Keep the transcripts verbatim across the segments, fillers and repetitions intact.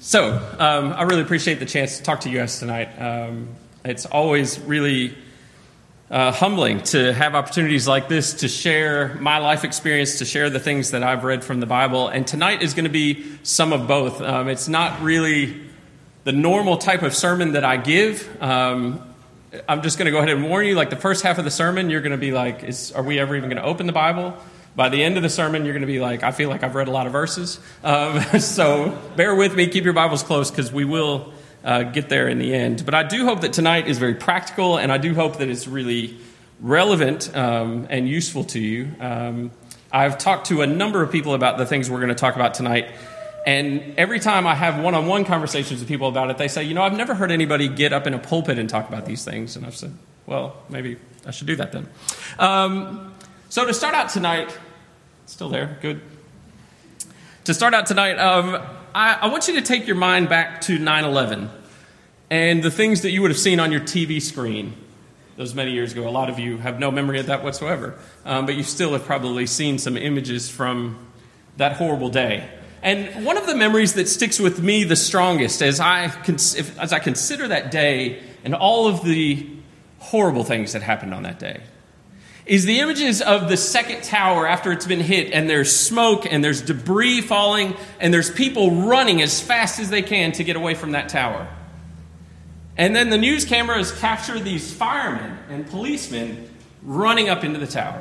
So, um, I really appreciate the chance to talk to you guys tonight. Um, it's always really uh, humbling to have opportunities like this to share my life experience, to share the things that I've read from the Bible. And tonight is going to be some of both. Um, it's not really the normal type of sermon that I give. Um, I'm just going to go ahead and warn you, like the first half of the sermon, you're going to be like, is, are we ever even going to open the Bible? By the end of the sermon, you're going to be like, I feel like I've read a lot of verses. Um, so bear with me. Keep your Bibles close because we will uh, get there in the end. But I do hope that tonight is very practical, and I do hope that it's really relevant um, and useful to you. Um, I've talked to a number of people about the things we're going to talk about tonight. And every time I have one-on-one conversations with people about it, they say, you know, I've never heard anybody get up in a pulpit and talk about these things. And I've said, well, maybe I should do that then. Um, so to start out tonight... Still there, good. To start out tonight, um, I, I want you to take your mind back to nine eleven and the things that you would have seen on your T V screen those many years ago. A lot of you have no memory of that whatsoever, um, but you still have probably seen some images from that horrible day. And one of the memories that sticks with me the strongest as I, cons- if, as I consider that day and all of the horrible things that happened on that day is the images of the second tower after it's been hit, and there's smoke, and there's debris falling, and there's people running as fast as they can to get away from that tower. And then the news cameras capture these firemen and policemen running up into the tower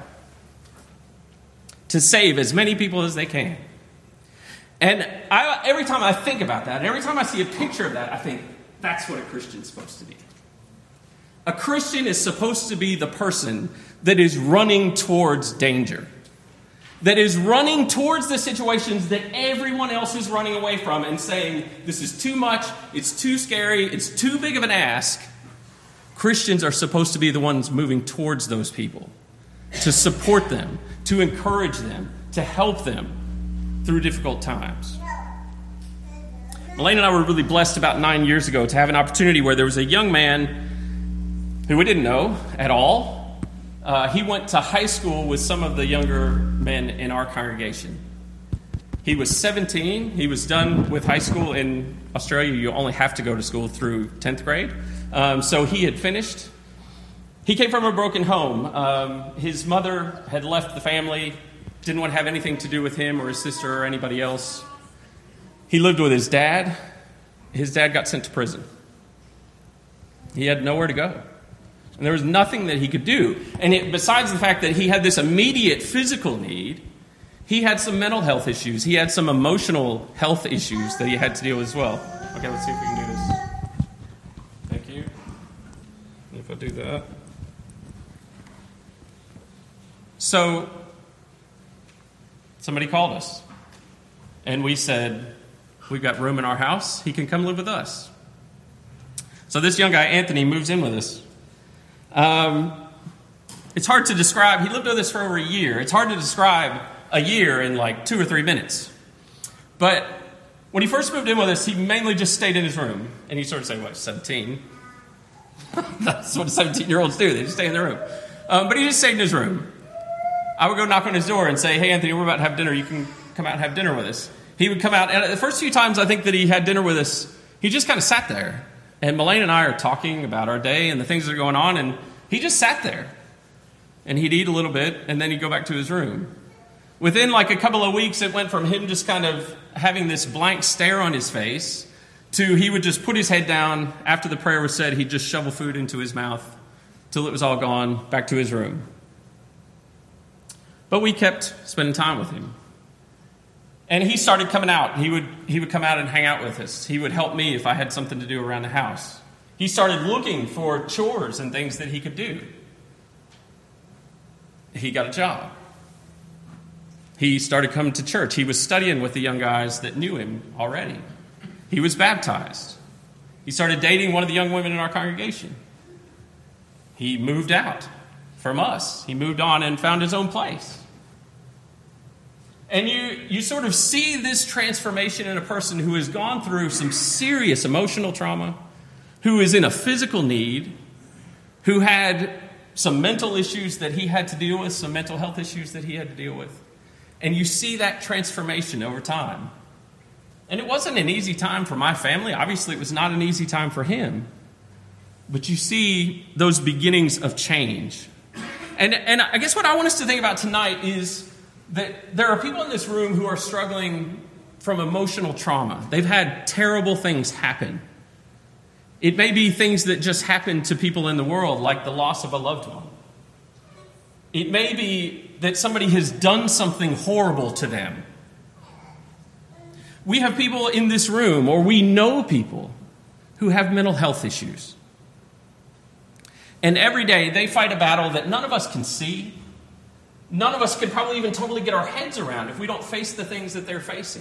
to save as many people as they can. And I, every time I think about that, every time I see a picture of that, I think, that's what a Christian's supposed to be. A Christian is supposed to be the person that is running towards danger, that is running towards the situations that everyone else is running away from and saying, this is too much, it's too scary, it's too big of an ask. Christians are supposed to be the ones moving towards those people, to support them, to encourage them, to help them through difficult times. Elaine and I were really blessed about nine years ago to have an opportunity where there was a young man who we didn't know at all. Uh, he went to high school with some of the younger men in our congregation. He was seventeen. He was done with high school. In Australia, you only have to go to school through tenth grade. Um, so he had finished. He came from a broken home. Um, his mother had left the family, didn't want to have anything to do with him or his sister or anybody else. He lived with his dad. His dad got sent to prison. He had nowhere to go. And there was nothing that he could do. And it, besides the fact that he had this immediate physical need, he had some mental health issues. He had some emotional health issues that he had to deal with as well. Okay, let's see if we can do this. Thank you. If I do that. So, somebody called us. And we said, we've got room in our house. He can come live with us. So this young guy, Anthony, moves in with us. Um, it's hard to describe. He lived with us for over a year. It's hard to describe a year in like two or three minutes. But when he first moved in with us, he mainly just stayed in his room. And you sort of say, what, seventeen? That's what seventeen-year-olds do. They just stay in their room. Um, but he just stayed in his room. I would go knock on his door and say, hey, Anthony, we're about to have dinner. You can come out and have dinner with us. He would come out. And the first few times I think that he had dinner with us, he just kind of sat there. And Melaine and I are talking about our day and the things that are going on, and he just sat there. And he'd eat a little bit, and then he'd go back to his room. Within like a couple of weeks, it went from him just kind of having this blank stare on his face to he would just put his head down. After the prayer was said, he'd just shovel food into his mouth till it was all gone, back to his room. But we kept spending time with him. And he started coming out. He would he would come out and hang out with us. He would help me if I had something to do around the house. He started looking for chores and things that he could do. He got a job. He started coming to church. He was studying with the young guys that knew him already. He was baptized. He started dating one of the young women in our congregation. He moved out from us. He moved on and found his own place. And you, you sort of see this transformation in a person who has gone through some serious emotional trauma, who is in a physical need, who had some mental issues that he had to deal with, some mental health issues that he had to deal with. And you see that transformation over time. And it wasn't an easy time for my family. Obviously, it was not an easy time for him. But you see those beginnings of change. And, and I guess what I want us to think about tonight is that there are people in this room who are struggling from emotional trauma. They've had terrible things happen. It may be things that just happen to people in the world, like the loss of a loved one. It may be that somebody has done something horrible to them. We have people in this room, or we know people, who have mental health issues. And every day they fight a battle that none of us can see. None of us can probably even totally get our heads around if we don't face the things that they're facing.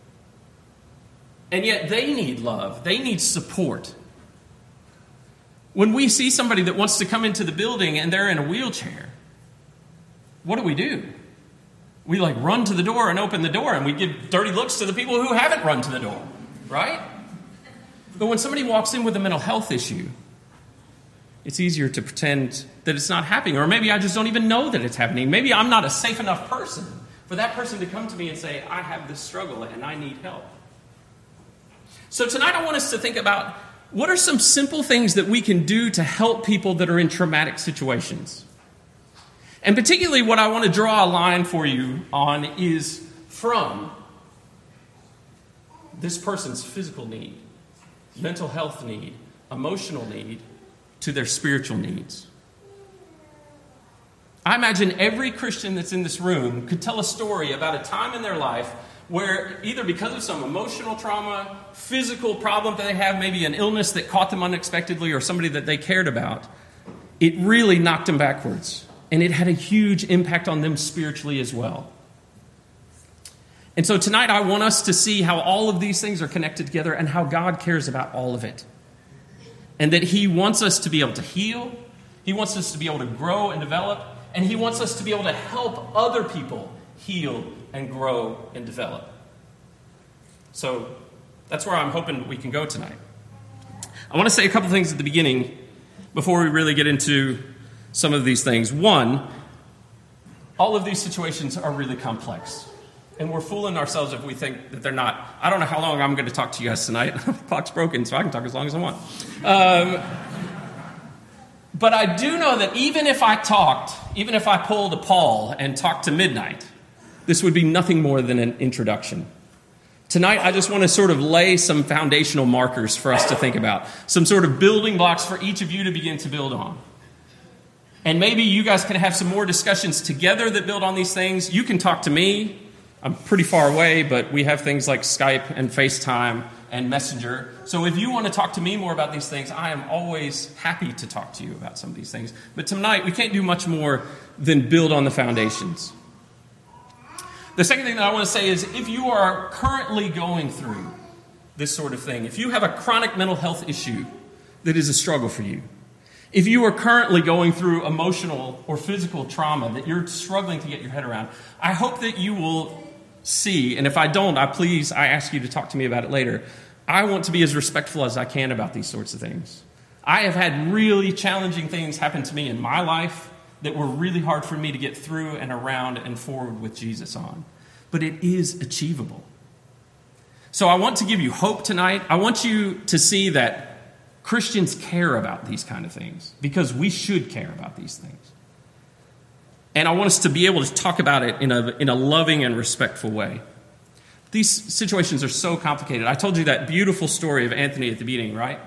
And yet they need love. They need support. When we see somebody that wants to come into the building and they're in a wheelchair, what do we do? We like run to the door and open the door, and we give dirty looks to the people who haven't run to the door, right? But when somebody walks in with a mental health issue, it's easier to pretend that it's not happening, or maybe I just don't even know that it's happening. Maybe I'm not a safe enough person for that person to come to me and say, I have this struggle and I need help. So tonight I want us to think about what are some simple things that we can do to help people that are in traumatic situations. And particularly what I want to draw a line for you on is from this person's physical need, mental health need, emotional need, to their spiritual needs. I imagine every Christian that's in this room could tell a story about a time in their life where either because of some emotional trauma, physical problem that they have, maybe an illness that caught them unexpectedly or somebody that they cared about, it really knocked them backwards. And it had a huge impact on them spiritually as well. And so tonight I want us to see how all of these things are connected together and how God cares about all of it. And that he wants us to be able to heal. He wants us to be able to grow and develop. And he wants us to be able to help other people heal and grow and develop. So that's where I'm hoping we can go tonight. I want to say a couple things at the beginning before we really get into some of these things. One, all of these situations are really complex. And we're fooling ourselves if we think that they're not. I don't know how long I'm going to talk to you guys tonight. The clock's broken, so I can talk as long as I want. Um, but I do know that even if I talked, even if I pulled a Paul and talked to midnight, this would be nothing more than an introduction. Tonight, I just want to sort of lay some foundational markers for us to think about. Some sort of building blocks for each of you to begin to build on. And maybe you guys can have some more discussions together that build on these things. You can talk to me. I'm pretty far away, but we have things like Skype and FaceTime and Messenger. So if you want to talk to me more about these things, I am always happy to talk to you about some of these things. But tonight, we can't do much more than build on the foundations. The second thing that I want to say is if you are currently going through this sort of thing, if you have a chronic mental health issue that is a struggle for you, if you are currently going through emotional or physical trauma that you're struggling to get your head around, I hope that you will see, and if I don't, I please, I ask you to talk to me about it later. I want to be as respectful as I can about these sorts of things. I have had really challenging things happen to me in my life that were really hard for me to get through and around and forward with Jesus on. But it is achievable. So I want to give you hope tonight. I want you to see that Christians care about these kind of things because we should care about these things. And I want us to be able to talk about it in a, in a loving and respectful way. These situations are so complicated. I told you that beautiful story of Anthony at the beginning, right?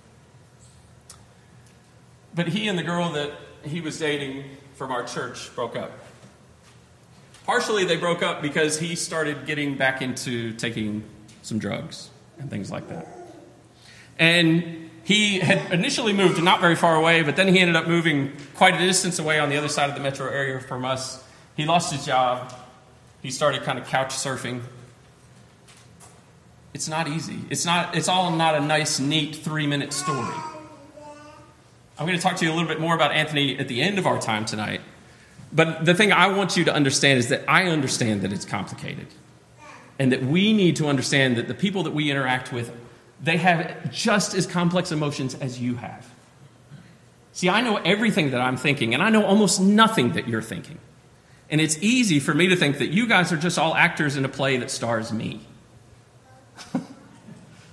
But he and the girl that he was dating from our church broke up. Partially they broke up because he started getting back into taking some drugs and things like that. And he had initially moved not very far away, but then he ended up moving quite a distance away on the other side of the metro area from us. He lost his job. He started kind of couch surfing. It's not easy. It's not. It's all not a nice, neat three-minute story. I'm going to talk to you a little bit more about Anthony at the end of our time tonight. But the thing I want you to understand is that I understand that it's complicated. And that we need to understand that the people that we interact with, they have just as complex emotions as you have. See, I know everything that I'm thinking, and I know almost nothing that you're thinking. And it's easy for me to think that you guys are just all actors in a play that stars me.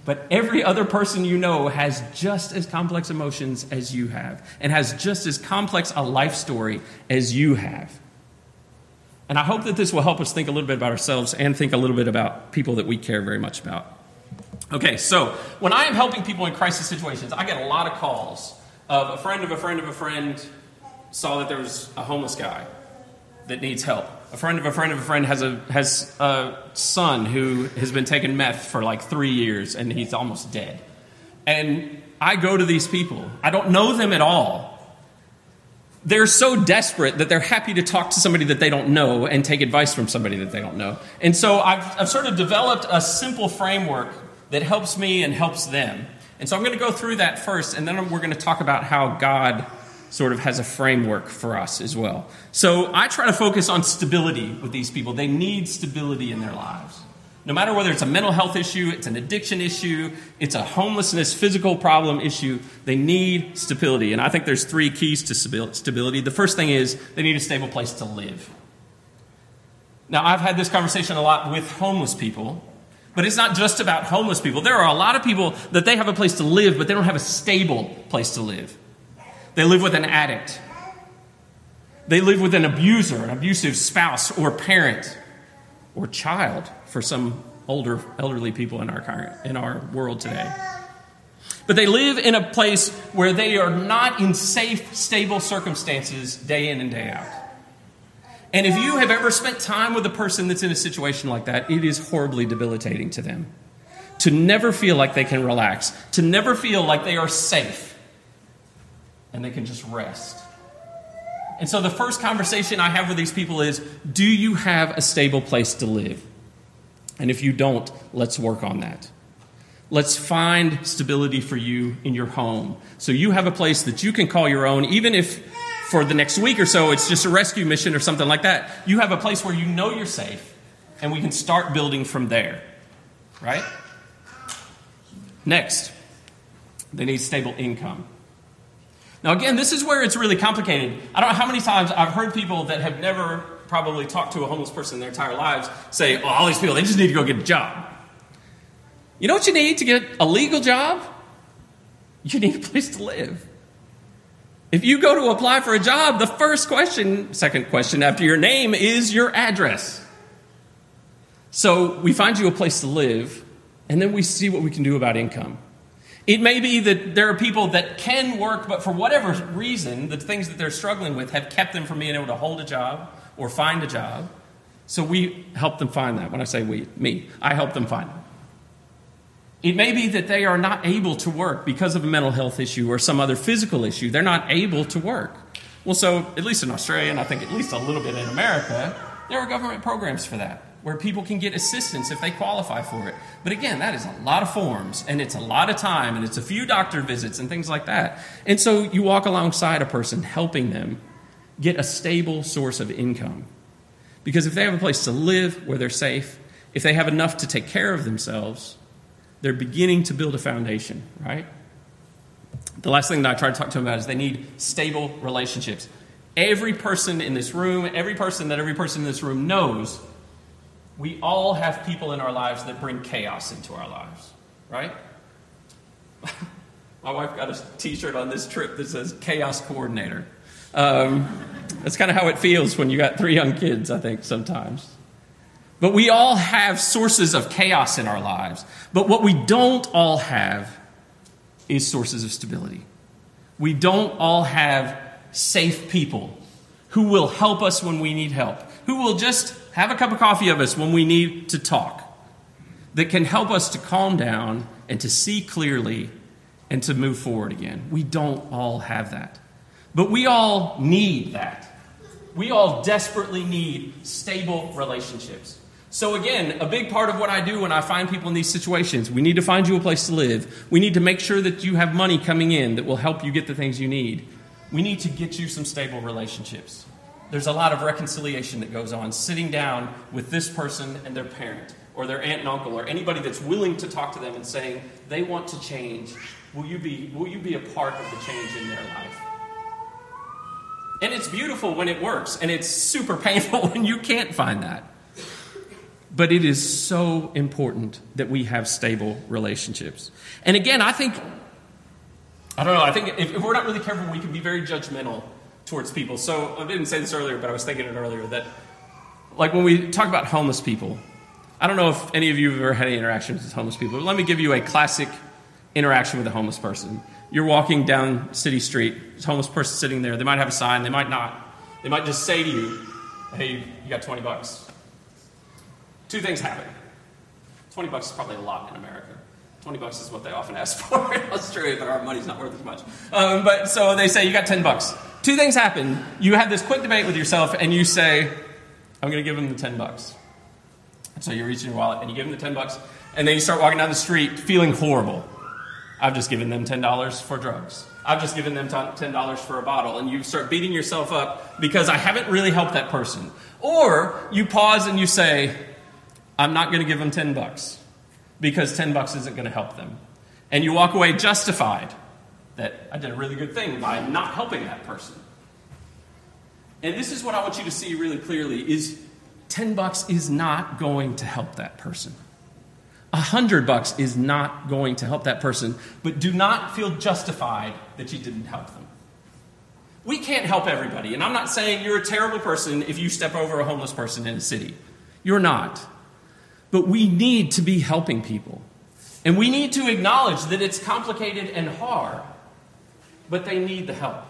But every other person you know has just as complex emotions as you have and has just as complex a life story as you have. And I hope that this will help us think a little bit about ourselves and think a little bit about people that we care very much about. Okay, so when I am helping people in crisis situations, I get a lot of calls of a friend of a friend of a friend saw that there was a homeless guy that needs help. A friend of a friend of a friend has a has a son who has been taking meth for like three years and he's almost dead. And I go to these people. I don't know them at all. They're so desperate that they're happy to talk to somebody that they don't know and take advice from somebody that they don't know. And so I've, I've sort of developed a simple framework that helps me and helps them. And so I'm going to go through that first, and then we're going to talk about how God sort of has a framework for us as well. So I try to focus on stability with these people. They need stability in their lives. No matter whether it's a mental health issue, it's an addiction issue, it's a homelessness, physical problem issue, they need stability. And I think there's three keys to stability. The first thing is they need a stable place to live. Now, I've had this conversation a lot with homeless people, but it's not just about homeless people. There are a lot of people that they have a place to live, but they don't have a stable place to live. They live with an addict. They live with an abuser, an abusive spouse or parent or child for some older, elderly people in our current, in our world today. But they live in a place where they are not in safe, stable circumstances day in and day out. And if you have ever spent time with a person that's in a situation like that, it is horribly debilitating to them. To never feel like they can relax, to never feel like they are safe, and they can just rest. And so the first conversation I have with these people is, do you have a stable place to live? And if you don't, let's work on that. Let's find stability for you in your home. So you have a place that you can call your own, even if for the next week or so it's just a rescue mission or something like that. You have a place where you know you're safe, and we can start building from there. Right? Next, they need stable income. Now, again, this is where it's really complicated. I don't know how many times I've heard people that have never probably talked to a homeless person in their entire lives say, oh, all these people, they just need to go get a job. You know what you need to get a legal job? You need a place to live. If you go to apply for a job, the first question, second question after your name is your address. So we find you a place to live, and then we see what we can do about income. It may be that there are people that can work, but for whatever reason, the things that they're struggling with have kept them from being able to hold a job or find a job. So we help them find that. When I say we, me, I help them find it. It may be that they are not able to work because of a mental health issue or some other physical issue. They're not able to work. Well, so at least in Australia, and I think at least a little bit in America, there are government programs for that, where people can get assistance if they qualify for it. But again, that is a lot of forms, and it's a lot of time, and it's a few doctor visits and things like that. And so you walk alongside a person helping them get a stable source of income. Because if they have a place to live where they're safe, if they have enough to take care of themselves, they're beginning to build a foundation, right? The last thing that I try to talk to them about is they need stable relationships. Every person in this room, every person that every person in this room knows, we all have people in our lives that bring chaos into our lives, right? My wife got a t-shirt on this trip that says chaos coordinator. Um, that's kind of how it feels when you got three young kids, I think, sometimes. But we all have sources of chaos in our lives. But what we don't all have is sources of stability. We don't all have safe people who will help us when we need help, who will just have a cup of coffee of us when we need to talk, that can help us to calm down and to see clearly and to move forward again. We don't all have that. But we all need that. We all desperately need stable relationships. So again, a big part of what I do when I find people in these situations, we need to find you a place to live. We need to make sure that you have money coming in that will help you get the things you need. We need to get you some stable relationships. There's a lot of reconciliation that goes on, sitting down with this person and their parent, or their aunt and uncle, or anybody that's willing to talk to them and saying, they want to change. Will you be, will you be a part of the change in their life? And it's beautiful when it works, and it's super painful when you can't find that. But it is so important that we have stable relationships. And again, I think, I don't know, I think if, if we're not really careful, we can be very judgmental towards people. So I didn't say this earlier, but I was thinking it earlier, that like when we talk about homeless people, I don't know if any of you have ever had any interactions with homeless people, but let me give you a classic interaction with a homeless person. You're walking down City Street, there's a homeless person sitting there. They might have a sign, they might not. They might just say to you, hey, you got twenty bucks. Two things happen. twenty bucks is probably a lot in America. twenty bucks is what they often ask for in Australia, but our money's not worth as much. Um, but so they say, you got ten bucks. Two things happen. You have this quick debate with yourself, and you say, I'm going to give them the ten bucks. So you reach in your wallet, and you give them the ten bucks, and then you start walking down the street feeling horrible. I've just given them ten dollars for drugs. I've just given them ten dollars for a bottle. And you start beating yourself up because I haven't really helped that person. Or you pause and you say, I'm not going to give them ten bucks because ten bucks isn't going to help them. And you walk away justified that I did a really good thing by not helping that person. And this is what I want you to see really clearly is ten bucks is not going to help that person. A hundred bucks is not going to help that person, but do not feel justified that you didn't help them. We can't help everybody, and I'm not saying you're a terrible person if you step over a homeless person in a city. You're not. But we need to be helping people. And we need to acknowledge that it's complicated and hard, but they need the help.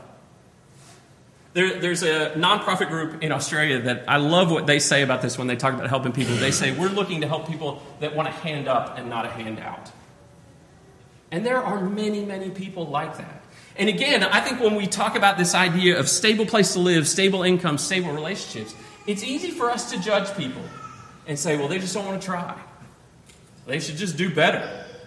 There, there's a nonprofit group in Australia that I love what they say about this when they talk about helping people. They say, we're looking to help people that want a hand up and not a handout. And there are many, many people like that. And again, I think when we talk about this idea of stable place to live, stable income, stable relationships, it's easy for us to judge people and say, well, they just don't want to try. They should just do better.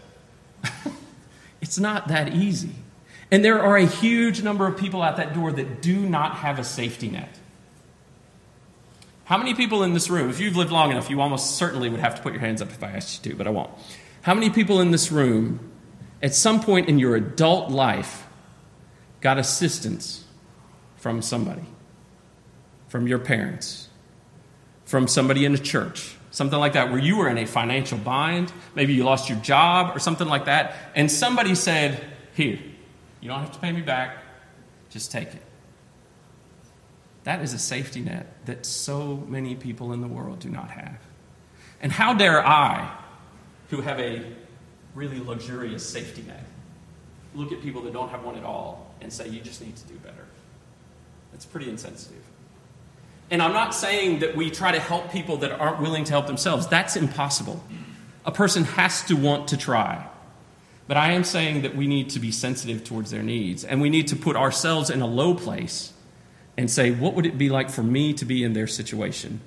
It's not that easy. And there are a huge number of people out that door that do not have a safety net. How many people in this room, if you've lived long enough, you almost certainly would have to put your hands up if I asked you to, but I won't. How many people in this room, at some point in your adult life, got assistance from somebody? From your parents? From somebody in a church? Something like that, where you were in a financial bind, maybe you lost your job or something like that, and somebody said, here, you don't have to pay me back, just take it. That is a safety net that so many people in the world do not have. And how dare I, who have a really luxurious safety net, look at people that don't have one at all and say, you just need to do better. That's pretty insensitive. And I'm not saying that we try to help people that aren't willing to help themselves. That's impossible. A person has to want to try. But I am saying that we need to be sensitive towards their needs. And we need to put ourselves in a low place and say, what would it be like for me to be in their situation?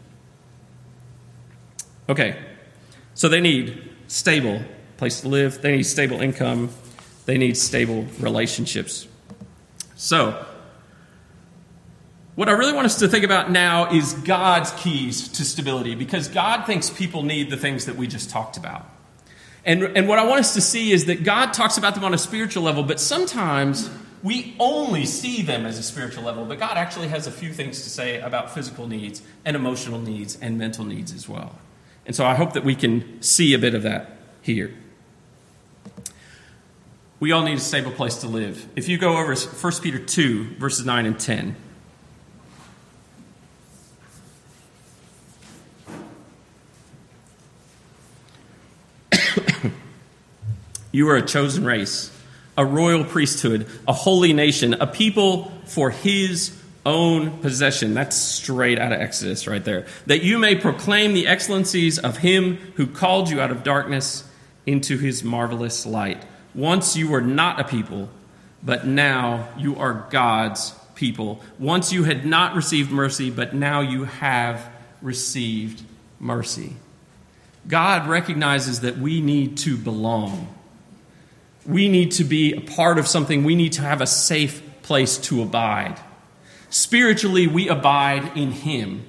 Okay, so they need stable place to live. They need stable income. They need stable relationships. So, what I really want us to think about now is God's keys to stability, because God thinks people need the things that we just talked about. And, and what I want us to see is that God talks about them on a spiritual level, but sometimes we only see them as a spiritual level. But God actually has a few things to say about physical needs and emotional needs and mental needs as well. And so I hope that we can see a bit of that here. We all need a stable place to live. If you go over First Peter two, verses nine and ten. You are a chosen race, a royal priesthood, a holy nation, a people for his own possession. That's straight out of Exodus right there. That you may proclaim the excellencies of him who called you out of darkness into his marvelous light. Once you were not a people, but now you are God's people. Once you had not received mercy, but now you have received mercy. God recognizes that we need to belong. We need to be a part of something. We need to have a safe place to abide. Spiritually, we abide in him.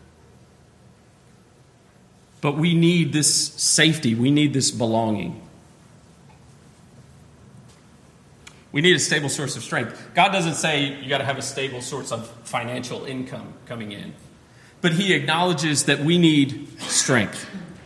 But we need this safety. We need this belonging. We need a stable source of strength. God doesn't say you got to have a stable source of financial income coming in. But he acknowledges that we need strength.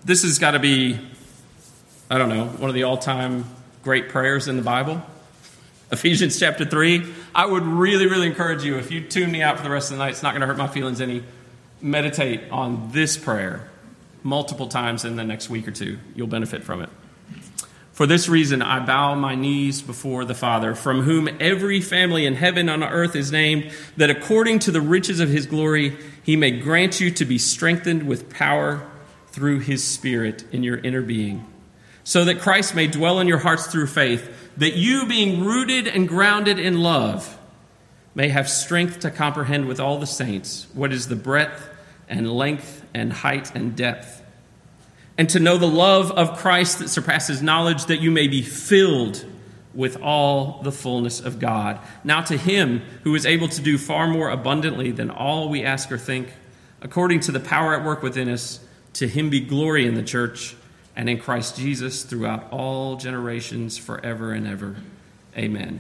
This has got to be, I don't know, one of the all-time great prayers in the Bible. Ephesians chapter three. I would really, really encourage you, if you tune me out for the rest of the night, it's not going to hurt my feelings any, meditate on this prayer multiple times in the next week or two. You'll benefit from it. For this reason, I bow my knees before the Father, from whom every family in heaven and on earth is named, that according to the riches of his glory, he may grant you to be strengthened with power through his Spirit in your inner being, so that Christ may dwell in your hearts through faith, that you, being rooted and grounded in love, may have strength to comprehend with all the saints what is the breadth and length and height and depth, and to know the love of Christ that surpasses knowledge, that you may be filled with all the fullness of God. Now to him who is able to do far more abundantly than all we ask or think, according to the power at work within us, to him be glory in the church and in Christ Jesus throughout all generations, forever and ever. Amen.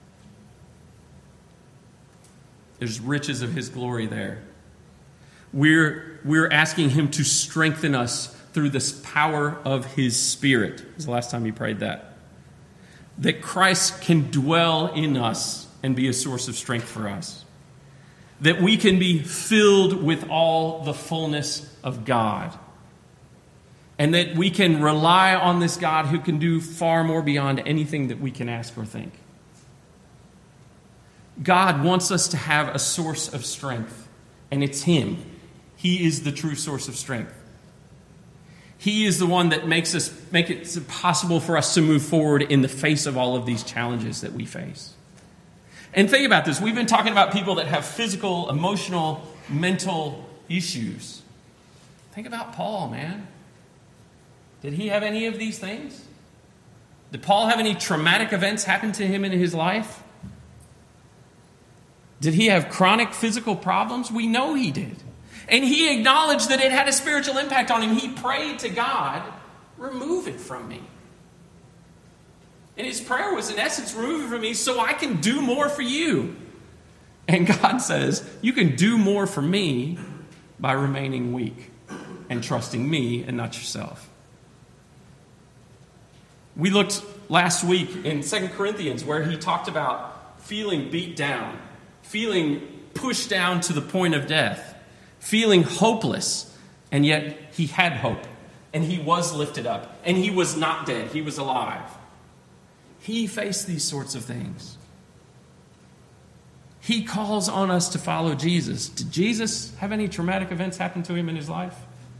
There's riches of his glory there. We're, we're asking him to strengthen us through this power of his Spirit. This is the last time you prayed that. That Christ can dwell in us and be a source of strength for us. That we can be filled with all the fullness of God. And that we can rely on this God who can do far more beyond anything that we can ask or think. God wants us to have a source of strength, and it's him. He is the true source of strength. He is the one that makes us make it possible for us to move forward in the face of all of these challenges that we face. And think about this. We've been talking about people that have physical, emotional, mental issues. Think about Paul, man. Did he have any of these things? Did Paul have any traumatic events happen to him in his life? Did he have chronic physical problems? We know he did. And he acknowledged that it had a spiritual impact on him. He prayed to God, remove it from me. And his prayer was, in essence, remove it from me so I can do more for you. And God says, you can do more for me by remaining weak and trusting me and not yourself. We looked last week in Second Corinthians where he talked about feeling beat down, feeling pushed down to the point of death, feeling hopeless, and yet he had hope, and he was lifted up, and he was not dead, he was alive. He faced these sorts of things. He calls on us to follow Jesus. Did Jesus have any traumatic events happen to him in his life?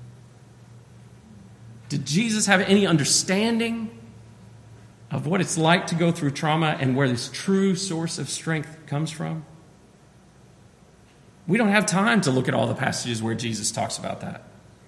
Did Jesus have any understanding of what it's like to go through trauma and where this true source of strength comes from? We don't have time to look at all the passages where Jesus talks about that.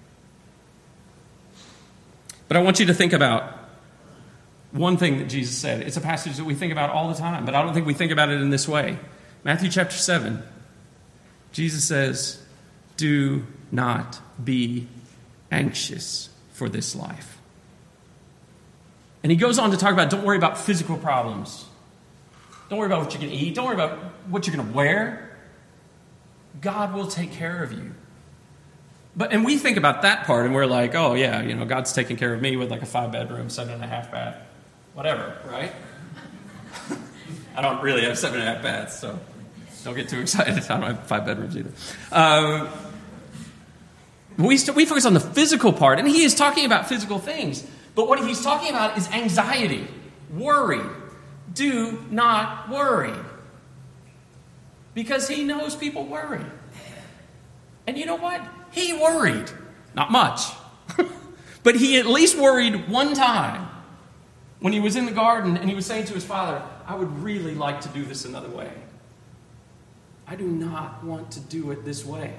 But I want you to think about one thing that Jesus said. It's a passage that we think about all the time, but I don't think we think about it in this way. Matthew chapter seven, Jesus says, do not be anxious for this life. And he goes on to talk about, don't worry about physical problems. Don't worry about what you're going to eat. Don't worry about what you're going to wear. God will take care of you. But and we think about that part and we're like, oh yeah, you know, God's taking care of me with like a five bedroom, seven and a half bath, whatever, right? I don't really have seven and a half baths, so don't get too excited. I don't have five bedrooms either. Um, we st- we focus on the physical part, and he is talking about physical things. But what he's talking about is anxiety, worry. Do not worry. Because he knows people worry. And you know what? He worried. Not much. But he at least worried one time when he was in the garden and he was saying to his father, I would really like to do this another way. I do not want to do it this way.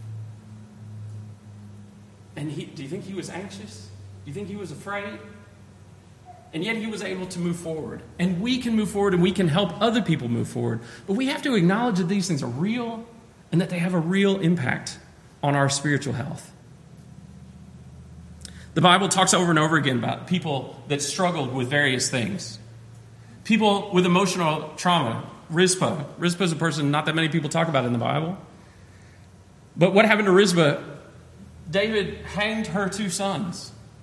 And he, do you think he was anxious? Do you think he was afraid? And yet he was able to move forward. And we can move forward and we can help other people move forward. But we have to acknowledge that these things are real and that they have a real impact on our spiritual health. The Bible talks over and over again about people that struggled with various things. People with emotional trauma. Rizpah. Rizpah is a person not that many people talk about in the Bible. But what happened to Rizpah? David hanged her two sons.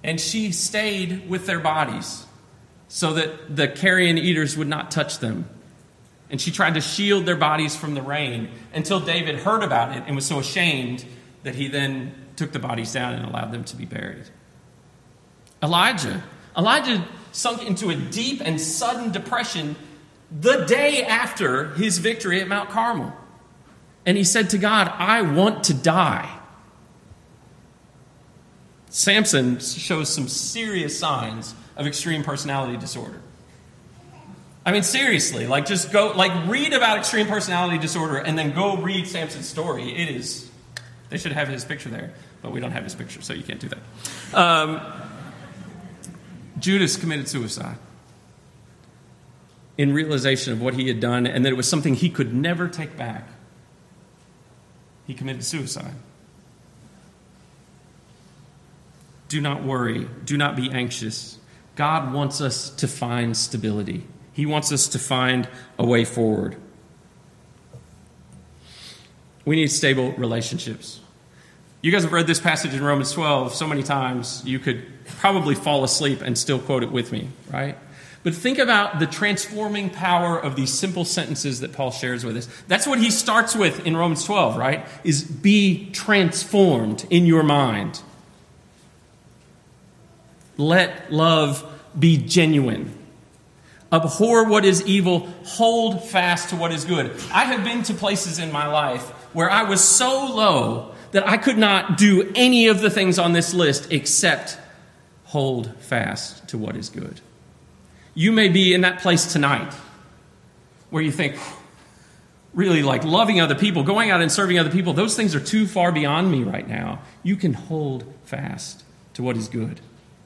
And she stayed with their bodies so that the carrion eaters would not touch them. And she tried to shield their bodies from the rain until David heard about it and was so ashamed that he then took the bodies down and allowed them to be buried. Elijah. Elijah sunk into a deep and sudden depression the day after his victory at Mount Carmel. And he said to God, I want to die. Samson shows some serious signs of extreme personality disorder. I mean, seriously, like just go, like read about extreme personality disorder and then go read Samson's story. It is, they should have his picture there, but we don't have his picture, so you can't do that. Um, Judas committed suicide in realization of what he had done and that it was something he could never take back. He committed suicide. Do not worry. Do not be anxious. God wants us to find stability. He wants us to find a way forward. We need stable relationships. You guys have read this passage in Romans twelve so many times, you could probably fall asleep and still quote it with me, right? But think about the transforming power of these simple sentences that Paul shares with us. That's what he starts with in Romans twelve, right? Is be transformed in your mind. Let love be genuine. Abhor what is evil. Hold fast to what is good. I have been to places in my life where I was so low that I could not do any of the things on this list except hold fast to what is good. You may be in that place tonight where you think, really like loving other people, going out and serving other people, those things are too far beyond me right now. You can hold fast to what is good.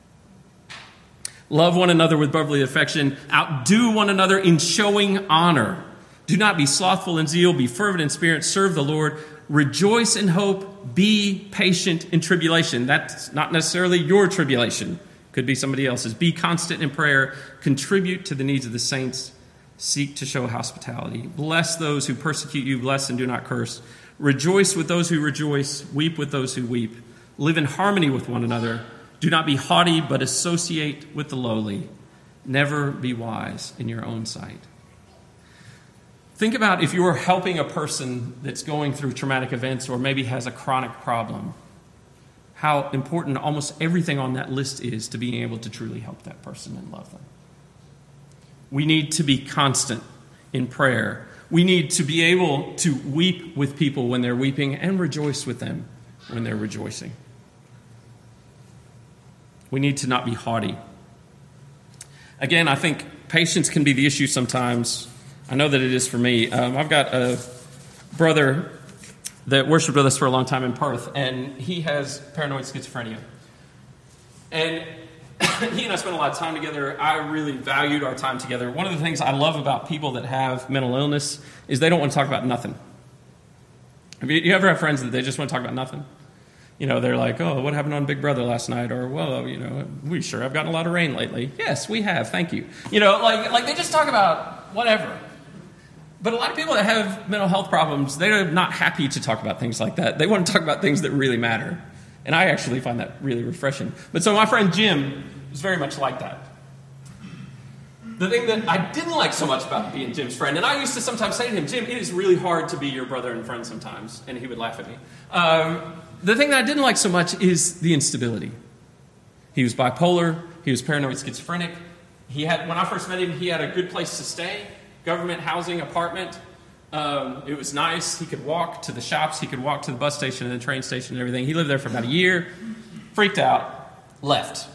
Love one another with brotherly affection. Outdo one another in showing honor. Do not be slothful in zeal. Be fervent in spirit. Serve the Lord. Rejoice in hope. Be patient in tribulation. That's not necessarily your tribulation. Could be somebody else's. Be constant in prayer. Contribute to the needs of the saints. Seek to show hospitality. Bless those who persecute you. Bless and do not curse. Rejoice with those who rejoice. Weep with those who weep. Live in harmony with one another. Do not be haughty, but associate with the lowly. Never be wise in your own sight. Think about if you are helping a person that's going through traumatic events or maybe has a chronic problem, how important almost everything on that list is to being able to truly help that person and love them. We need to be constant in prayer. We need to be able to weep with people when they're weeping and rejoice with them when they're rejoicing. We need to not be haughty. Again, I think patience can be the issue sometimes. I know that it is for me. Um, I've got a brother that worshiped with us for a long time in Perth, and he has paranoid schizophrenia. And he and I spent a lot of time together. I really valued our time together. One of the things I love about people that have mental illness is they don't want to talk about nothing. Have you, you ever have friends that they just want to talk about nothing? You know, they're like, oh, what happened on Big Brother last night? Or, well, you know, we sure have gotten a lot of rain lately. Yes, we have. Thank you. You know, like, like they just talk about whatever. But a lot of people that have mental health problems, they're not happy to talk about things like that. They want to talk about things that really matter. And I actually find that really refreshing. But so my friend Jim was very much like that. The thing that I didn't like so much about being Jim's friend, and I used to sometimes say to him, Jim, it is really hard to be your brother and friend sometimes. And he would laugh at me. Um, the thing that I didn't like so much is the instability. He was bipolar. He was paranoid schizophrenic. He had, when I first met him, he had a good place to stay. Government housing, apartment. Um, it was nice. He could walk to the shops. He could walk to the bus station and the train station and everything. He lived there for about a year. Freaked out. Left.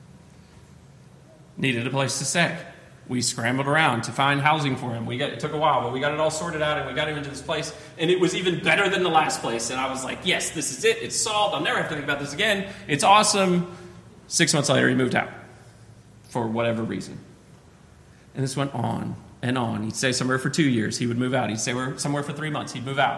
Needed a place to stay. We scrambled around to find housing for him. We got, it took a while, but we got it all sorted out and we got him into this place. And it was even better than the last place. And I was like, yes, this is it. It's solved. I'll never have to think about this again. It's awesome. Six months later, he moved out for whatever reason. And this went on and on. He'd stay somewhere for two years. He would move out. He'd stay somewhere for three months. He'd move out.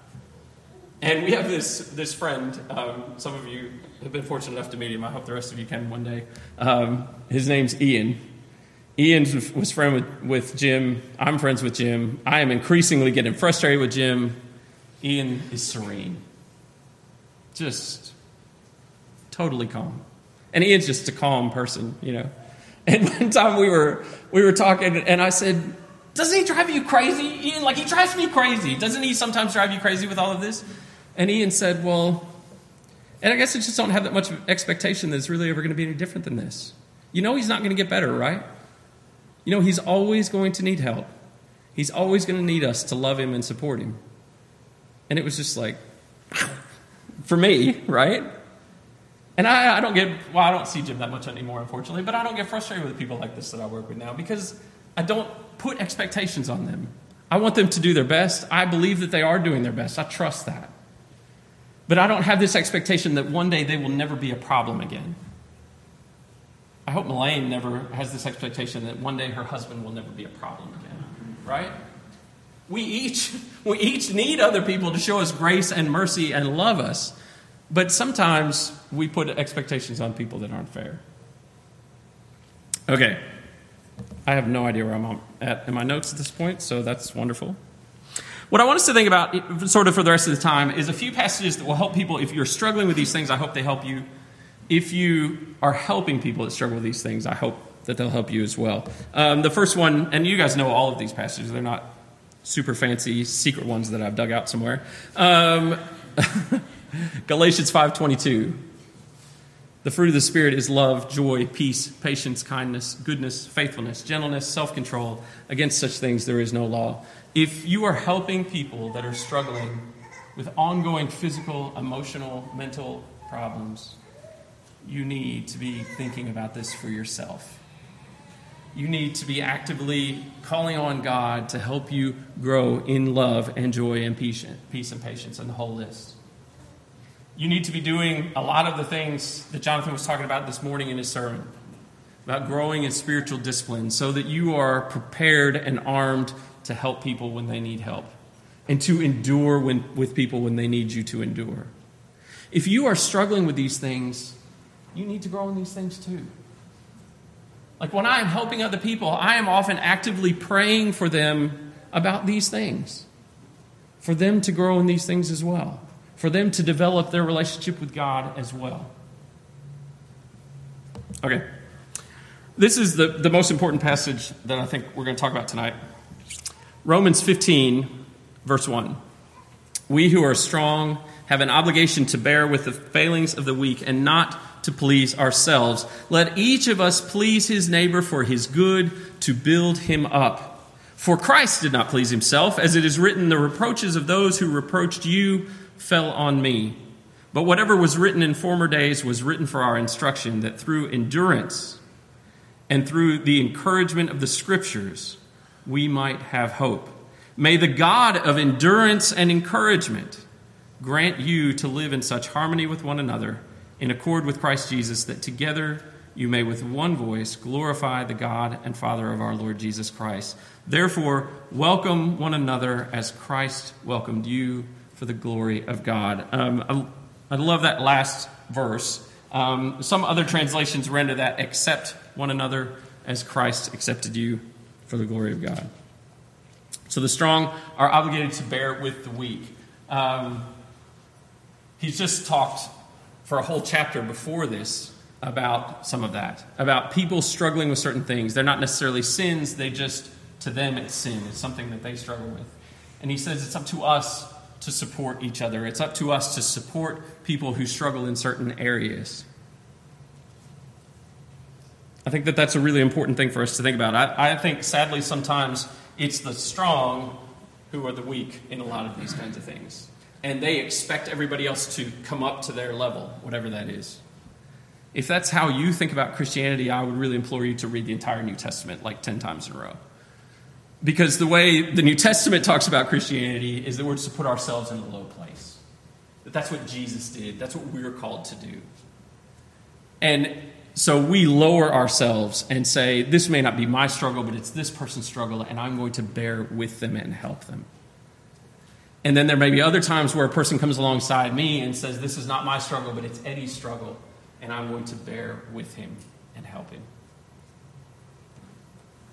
And we have this this friend. Um, some of you have been fortunate enough to meet him. I hope the rest of you can one day. Um, his name's Ian. Ian was friend with, with Jim. I'm friends with Jim. I am increasingly getting frustrated with Jim. Ian is serene. Just totally calm. And Ian's just a calm person, you know. And one time we were we were talking, and I said, doesn't he drive you crazy, Ian? Like, he drives me crazy. Doesn't he sometimes drive you crazy with all of this? And Ian said, well, and I guess I just don't have that much expectation that it's really ever going to be any different than this. You know he's not going to get better, right? You know, he's always going to need help. He's always going to need us to love him and support him. And it was just like, for me, right? And I, I don't get, well, I don't see Jim that much anymore, unfortunately, but I don't get frustrated with people like this that I work with now because I don't put expectations on them. I want them to do their best. I believe that they are doing their best. I trust that. But I don't have this expectation that one day they will never be a problem again. I hope Melaine never has this expectation that one day her husband will never be a problem again, right? We each, we each need other people to show us grace and mercy and love us. But sometimes we put expectations on people that aren't fair. Okay. I have no idea where I'm at in my notes at this point, so that's wonderful. What I want us to think about, sort of for the rest of the time, is a few passages that will help people. If you're struggling with these things, I hope they help you. If you are helping people that struggle with these things, I hope that they'll help you as well. Um, the first one, and you guys know all of these passages. They're not super fancy, secret ones that I've dug out somewhere. Um, Galatians five twenty-two. The fruit of the Spirit is love, joy, peace, patience, kindness, goodness, faithfulness, gentleness, self-control. Against such things there is no law. If you are helping people that are struggling with ongoing physical, emotional, mental problems, you need to be thinking about this for yourself. You need to be actively calling on God to help you grow in love and joy and peace and patience and the whole list. You need to be doing a lot of the things that Jonathan was talking about this morning in his sermon, about growing in spiritual discipline so that you are prepared and armed to help people when they need help and to endure when, with people when they need you to endure. If you are struggling with these things, you need to grow in these things too. Like when I am helping other people, I am often actively praying for them about these things, for them to grow in these things as well, for them to develop their relationship with God as well. Okay. This is the, the most important passage that I think we're going to talk about tonight. Romans fifteen, verse one. We who are strong have an obligation to bear with the failings of the weak and not to please ourselves. Let each of us please his neighbor for his good, to build him up. For Christ did not please himself, as it is written, the reproaches of those who reproached you fell on me. But whatever was written in former days was written for our instruction, that through endurance and through the encouragement of the Scriptures, we might have hope. May the God of endurance and encouragement grant you to live in such harmony with one another, in accord with Christ Jesus, that together you may with one voice glorify the God and Father of our Lord Jesus Christ. Therefore, welcome one another as Christ welcomed you for the glory of God. Um, I, I love that last verse. Um, some other translations render that, accept one another as Christ accepted you for the glory of God. So the strong are obligated to bear with the weak. Um, he's just talked for a whole chapter before this about some of that, about people struggling with certain things. They're not necessarily sins, they just, to them it's sin. It's something that they struggle with. And he says it's up to us to support each other. It's up to us to support people who struggle in certain areas. I think that that's a really important thing for us to think about. I, I think, sadly, sometimes it's the strong who are the weak in a lot of these kinds of things. And they expect everybody else to come up to their level, whatever that is. If that's how you think about Christianity, I would really implore you to read the entire New Testament like ten times in a row. Because the way the New Testament talks about Christianity is that we're to put ourselves in a low place. That that's what Jesus did. That's what we're called to do. And so we lower ourselves and say, this may not be my struggle, but it's this person's struggle, and I'm going to bear with them and help them. And then there may be other times where a person comes alongside me and says, this is not my struggle, but it's Eddie's struggle, and I'm going to bear with him and help him.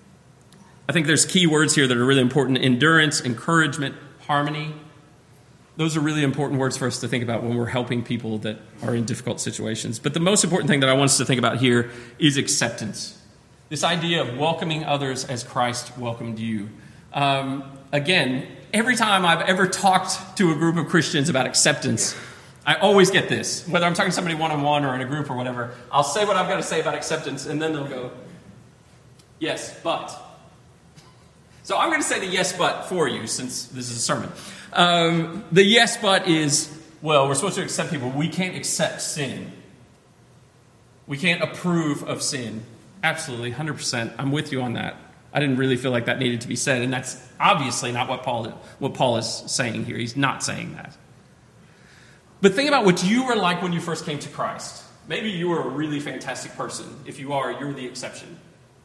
I think there's key words here that are really important: endurance, encouragement, harmony. Those are really important words for us to think about when we're helping people that are in difficult situations. But the most important thing that I want us to think about here is acceptance. This idea of welcoming others as Christ welcomed you. Um, again, every time I've ever talked to a group of Christians about acceptance, I always get this. Whether I'm talking to somebody one-on-one or in a group or whatever, I'll say what I've got to say about acceptance, and then they'll go, yes, but. So I'm going to say the yes, but for you, since this is a sermon. Um, the yes, but is, well, we're supposed to accept people. We can't accept sin. We can't approve of sin. Absolutely, one hundred percent. I'm with you on that. I didn't really feel like that needed to be said, and that's obviously not what Paul, what Paul is saying here. He's not saying that. But think about what you were like when you first came to Christ. Maybe you were a really fantastic person. If you are, you're the exception.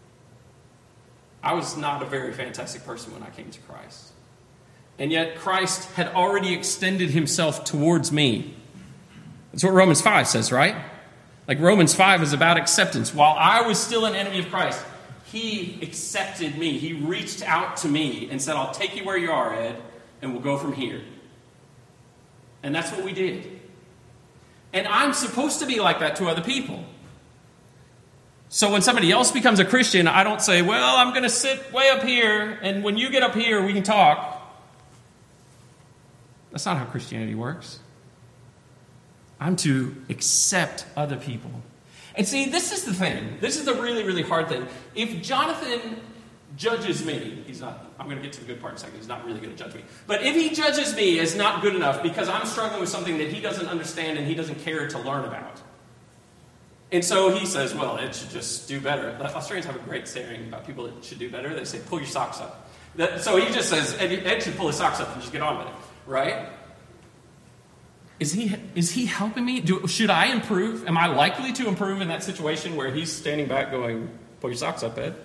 I was not a very fantastic person when I came to Christ. And yet Christ had already extended himself towards me. That's what Romans five says, right? Like Romans five is about acceptance. While I was still an enemy of Christ, he accepted me. He reached out to me and said, I'll take you where you are, Ed, and we'll go from here. And that's what we did. And I'm supposed to be like that to other people. So when somebody else becomes a Christian, I don't say, well, I'm going to sit way up here, and when you get up here, we can talk. That's not how Christianity works. I'm to accept other people. And see, this is the thing. This is the really, really hard thing. If Jonathan judges me, he's not, I'm going to get to the good part in a second. He's not really going to judge me. But if he judges me as not good enough because I'm struggling with something that he doesn't understand and he doesn't care to learn about, and so he says, well, Ed should just do better. Australians have a great saying about people that should do better. They say, pull your socks up. That, so he just says, Ed, Ed should pull his socks up and just get on with it, right? Is he is he helping me? Do, should I improve? Am I likely to improve in that situation where he's standing back going, pull your socks up, Ed?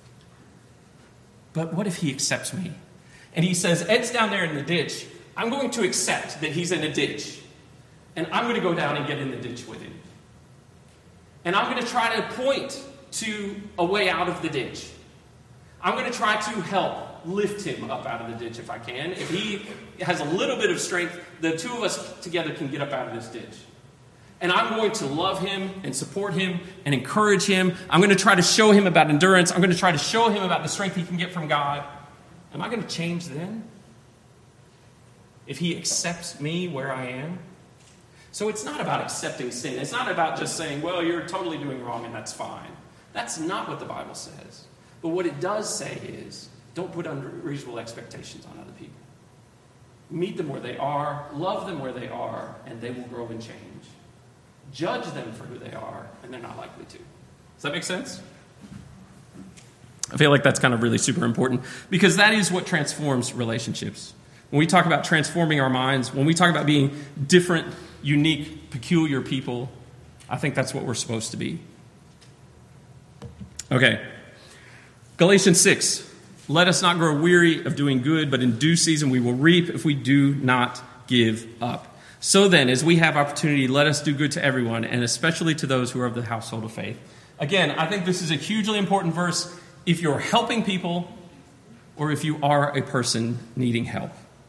But what if he accepts me? And he says, Ed's down there in the ditch. I'm going to accept that he's in a ditch. And I'm going to go down and get in the ditch with him. And I'm going to try to point to a way out of the ditch. I'm going to try to help lift him up out of the ditch if I can. If he has a little bit of strength, the two of us together can get up out of this ditch. And I'm going to love him and support him and encourage him. I'm going to try to show him about endurance. I'm going to try to show him about the strength he can get from God. Am I going to change then? If he accepts me where I am? So it's not about accepting sin. It's not about just saying, well, you're totally doing wrong and that's fine. That's not what the Bible says. But what it does say is, don't put unreasonable expectations on other people. Meet them where they are, love them where they are, and they will grow and change. Judge them for who they are, and they're not likely to. Does that make sense? I feel like that's kind of really super important, because that is what transforms relationships. When we talk about transforming our minds, when we talk about being different, unique, peculiar people, I think that's what we're supposed to be. Okay. Galatians six. Let us not grow weary of doing good, but in due season we will reap if we do not give up. So then, as we have opportunity, let us do good to everyone, and especially to those who are of the household of faith. Again, I think this is a hugely important verse if you're helping people or if you are a person needing help.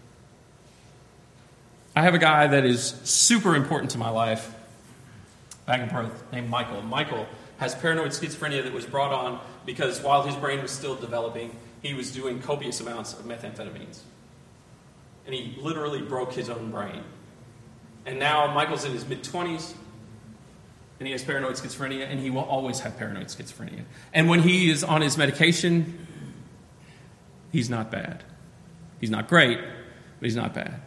I have a guy that is super important to my life back in Perth named Michael. Michael has paranoid schizophrenia that was brought on because while his brain was still developing, he was doing copious amounts of methamphetamines. And he literally broke his own brain. And now Michael's in his mid-twenties, and he has paranoid schizophrenia, and he will always have paranoid schizophrenia. And when he is on his medication, he's not bad. He's not great, but he's not bad.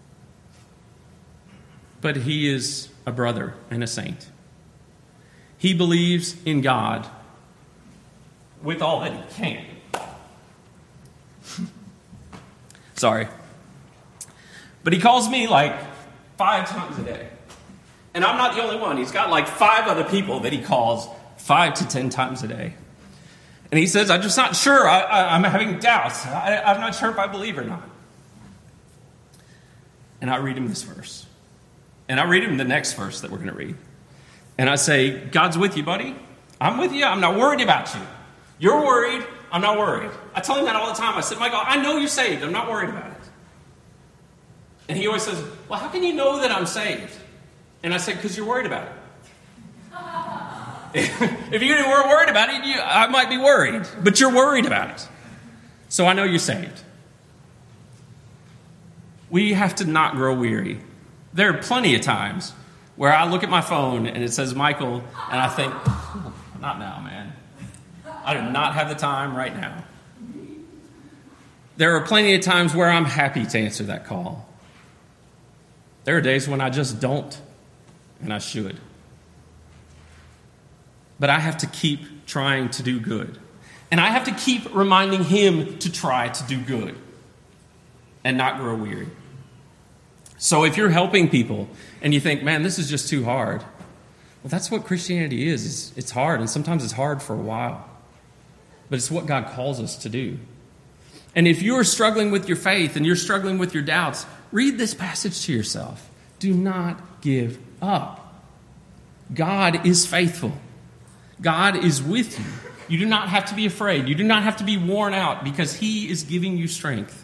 But he is a brother and a saint. He believes in God with all that he can. Sorry. But he calls me like five times a day. And I'm not the only one. He's got like five other people that he calls five to ten times a day. And he says, I'm just not sure. I, I, I'm having doubts. I, I'm not sure if I believe or not. And I read him this verse. And I read him the next verse that we're going to read. And I say, God's with you, buddy. I'm with you. I'm not worried about you. You're worried. I'm not worried. I tell him that all the time. I said, Michael, I know you're saved. I'm not worried about it. And he always says, well, how can you know that I'm saved? And I said, because you're worried about it. If you weren't worried about it, you, I might be worried. But you're worried about it. So I know you're saved. We have to not grow weary. There are plenty of times where I look at my phone and it says Michael, and I think, oh, not now, man. I do not have the time right now. There are plenty of times where I'm happy to answer that call. There are days when I just don't, and I should. But I have to keep trying to do good. And I have to keep reminding him to try to do good and not grow weary. So if you're helping people and you think, man, this is just too hard, well, that's what Christianity is. It's, it's hard, and sometimes it's hard for a while. But it's what God calls us to do. And if you're struggling with your faith and you're struggling with your doubts, read this passage to yourself. Do not give up. God is faithful. God is with you. You do not have to be afraid. You do not have to be worn out because he is giving you strength.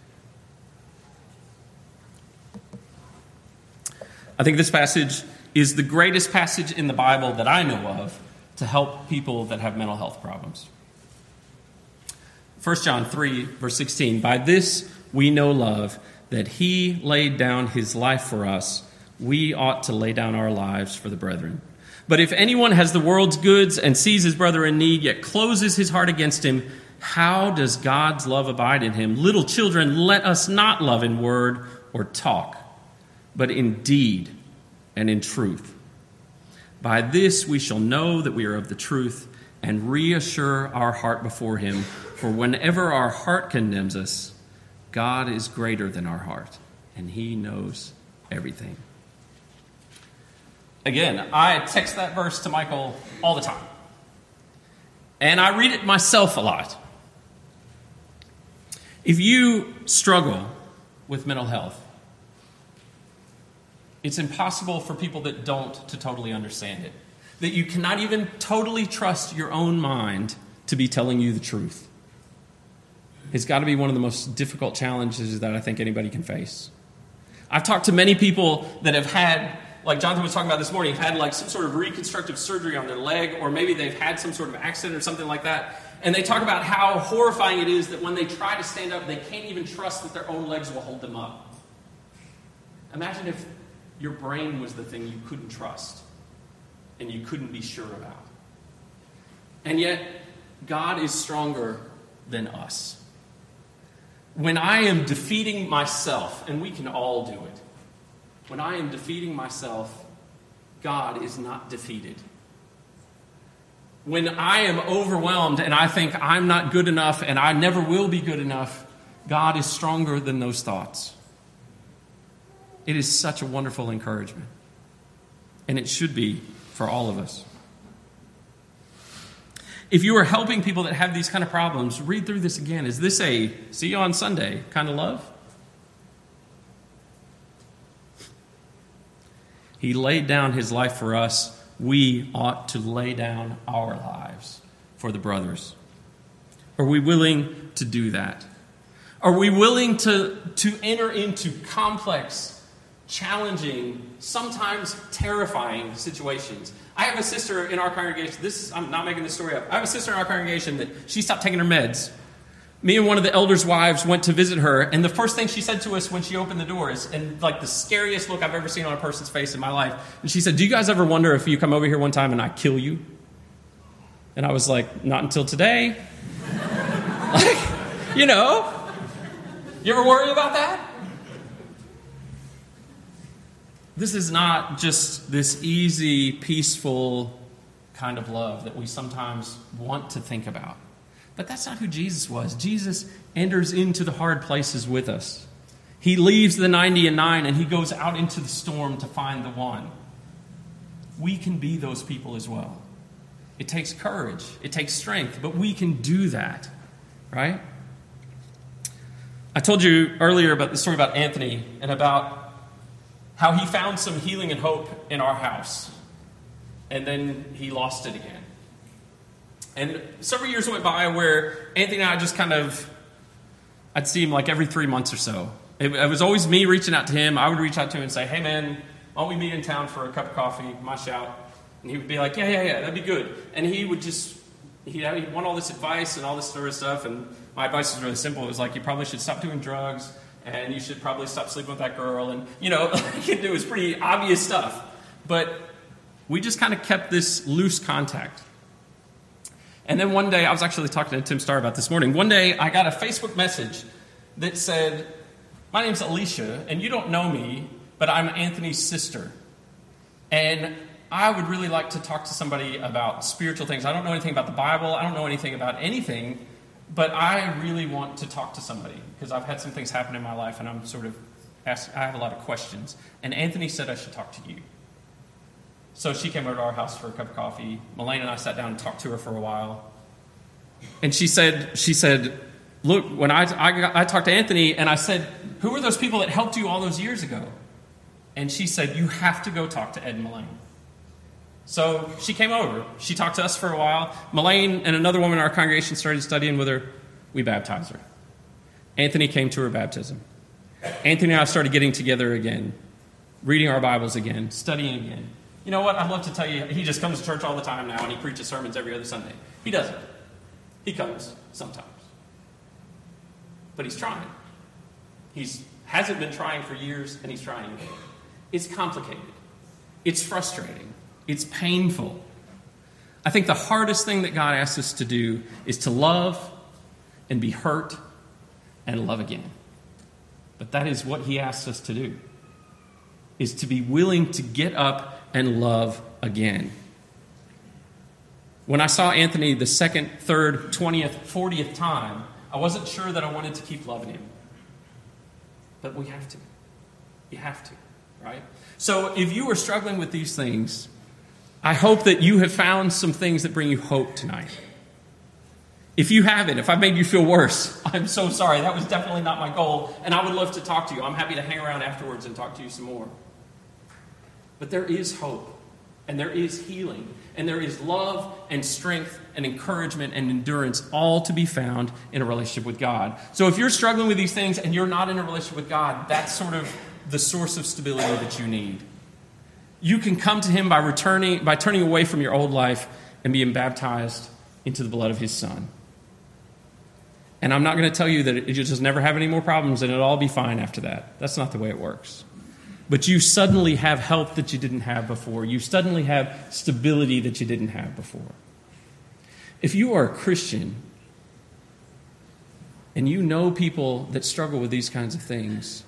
I think this passage is the greatest passage in the Bible that I know of to help people that have mental health problems. First John three, verse sixteen, by this we know love, that he laid down his life for us. We ought to lay down our lives for the brethren. But if anyone has the world's goods and sees his brother in need, yet closes his heart against him, how does God's love abide in him? Little children, let us not love in word or talk, but in deed and in truth. By this we shall know that we are of the truth and reassure our heart before him. For whenever our heart condemns us, God is greater than our heart, and he knows everything. Again, I text that verse to Michael all the time. And I read it myself a lot. If you struggle with mental health, it's impossible for people that don't to totally understand it. That you cannot even totally trust your own mind to be telling you the truth. It's got to be one of the most difficult challenges that I think anybody can face. I've talked to many people that have had, like Jonathan was talking about this morning, have had like some sort of reconstructive surgery on their leg, or maybe they've had some sort of accident or something like that. And they talk about how horrifying it is that when they try to stand up, they can't even trust that their own legs will hold them up. Imagine if your brain was the thing you couldn't trust and you couldn't be sure about. And yet, God is stronger than us. When I am defeating myself, and we can all do it, when I am defeating myself, God is not defeated. When I am overwhelmed and I think I'm not good enough and I never will be good enough, God is stronger than those thoughts. It is such a wonderful encouragement. And it should be for all of us. If you are helping people that have these kind of problems, read through this again. Is this a see you on Sunday kind of love? He laid down his life for us. We ought to lay down our lives for the brothers. Are we willing to do that? Are we willing to, to enter into complex, challenging, sometimes terrifying situations? I have a sister in our congregation. This I'm not making this story up. I have a sister in our congregation that she stopped taking her meds. Me and one of the elders' wives went to visit her, and the first thing she said to us when she opened the doors, and like the scariest look I've ever seen on a person's face in my life, and she said, "Do you guys ever wonder if you come over here one time and I kill you?" And I was like, "Not until today." Like, you know, you ever worry about that? This is not just this easy, peaceful kind of love that we sometimes want to think about. But that's not who Jesus was. Jesus enters into the hard places with us. He leaves the ninety and nine and he goes out into the storm to find the one. We can be those people as well. It takes courage. It takes strength. But we can do that, right? I told you earlier about the story about Anthony and about how he found some healing and hope in our house. And then he lost it again. And several years went by where Anthony and I just kind of, I'd see him like every three months or so. It, it was always me reaching out to him. I would reach out to him and say, hey, man, why don't we meet in town for a cup of coffee, my shout? And he would be like, yeah, yeah, yeah, that'd be good. And he would just, he'd, he'd want all this advice and all this sort of stuff. And my advice was really simple. It was like, you probably should stop doing drugs, and you should probably stop sleeping with that girl. And, you know, it was pretty obvious stuff. But we just kind of kept this loose contact. And then one day, I was actually talking to Tim Starr about this morning. One day, I got a Facebook message that said, my name's Alicia, and you don't know me, but I'm Anthony's sister. And I would really like to talk to somebody about spiritual things. I don't know anything about the Bible. I don't know anything about anything, but I really want to talk to somebody because I've had some things happen in my life, and I'm sort of asked, I have a lot of questions. And Anthony said I should talk to you. So she came over to our house for a cup of coffee. Melaine and I sat down and talked to her for a while. And she said, she said, look, when I, I, I talked to Anthony and I said, who were those people that helped you all those years ago? And she said, you have to go talk to Ed and Melaine. So she came over. She talked to us for a while. Melaine and another woman in our congregation started studying with her. We baptized her. Anthony came to her baptism. Anthony and I started getting together again, reading our Bibles again, studying again. You know what? I'd love to tell you, he just comes to church all the time now, and he preaches sermons every other Sunday. He doesn't. He comes sometimes. But he's trying. He's hasn't been trying for years, and he's trying again. It's complicated. It's frustrating. It's painful. I think the hardest thing that God asks us to do is to love and be hurt and love again. But that is what he asks us to do, is to be willing to get up and love again. When I saw Anthony the second, third, twentieth, fortieth time, I wasn't sure that I wanted to keep loving him. But we have to. You have to, right? So if you are struggling with these things, I hope that you have found some things that bring you hope tonight. If you haven't, if I've made you feel worse, I'm so sorry. That was definitely not my goal, and I would love to talk to you. I'm happy to hang around afterwards and talk to you some more. But there is hope, and there is healing, and there is love and strength and encouragement and endurance, all to be found in a relationship with God. So if you're struggling with these things and you're not in a relationship with God, that's sort of the source of stability that you need. You can come to him by returning, by turning away from your old life and being baptized into the blood of his Son. And I'm not going to tell you that you'll just never have any more problems and it'll all be fine after that. That's not the way it works. But you suddenly have help that you didn't have before. You suddenly have stability that you didn't have before. If you are a Christian and you know people that struggle with these kinds of things,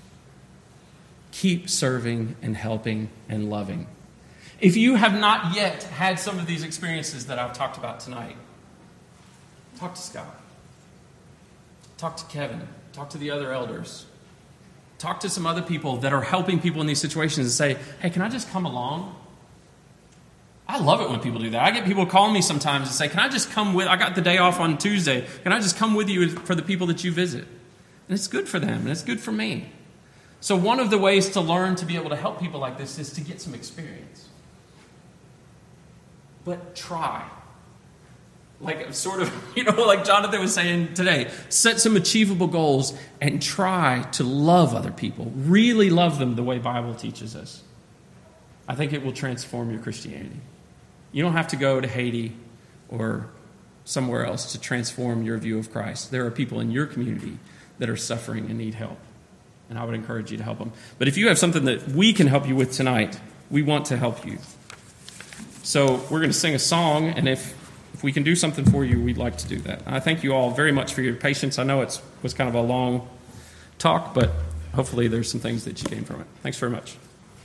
keep serving and helping and loving. If you have not yet had some of these experiences that I've talked about tonight, talk to Scott. Talk to Kevin. Talk to the other elders. Talk to some other people that are helping people in these situations and say, hey, can I just come along? I love it when people do that. I get people calling me sometimes and say, can I just come with, I got the day off on Tuesday. Can I just come with you for the people that you visit? And it's good for them, and it's good for me. So one of the ways to learn to be able to help people like this is to get some experience. But try. Like sort of, you know, like Jonathan was saying today, set some achievable goals and try to love other people. Really love them the way Bible teaches us. I think it will transform your Christianity. You don't have to go to Haiti or somewhere else to transform your view of Christ. There are people in your community that are suffering and need help. And I would encourage you to help them. But if you have something that we can help you with tonight, we want to help you. So we're going to sing a song, and if If we can do something for you, we'd like to do that. I thank you all very much for your patience. I know it was kind of a long talk, but hopefully there's some things that you gained from it. Thanks very much.